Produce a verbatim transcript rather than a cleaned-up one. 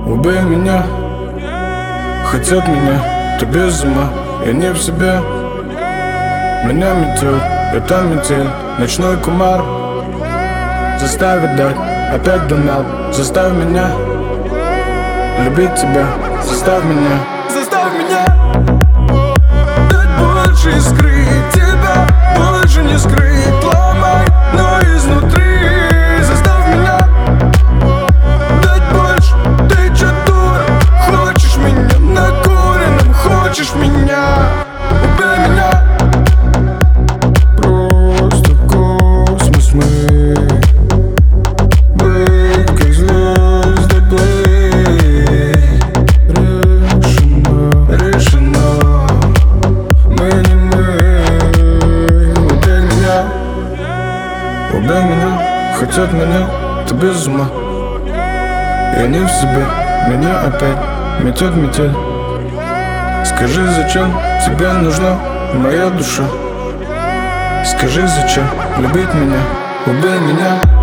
Убей меня, хотят меня, ты без ума, я не в себе. Меня метет, это метель, ночной кумар. Заставит дать, опять донал. Заставь меня любить тебя, заставь меня, заставь меня дать больше и скрыть тебя, больше не скрыть, ломай, но изнутри. Заставь меня дать больше, ты чё дура? Хочешь меня накуренным, хочешь меня? Убей меня. Просто космос мы, быть как звезды плыть. Решено, решено, мы не мы. Убей меня, убей меня, хотят меня, ты без ума. Я не в себе, меня опять метет метель. Скажи, зачем тебе нужна моя душа? Скажи, зачем любить меня? Убей меня.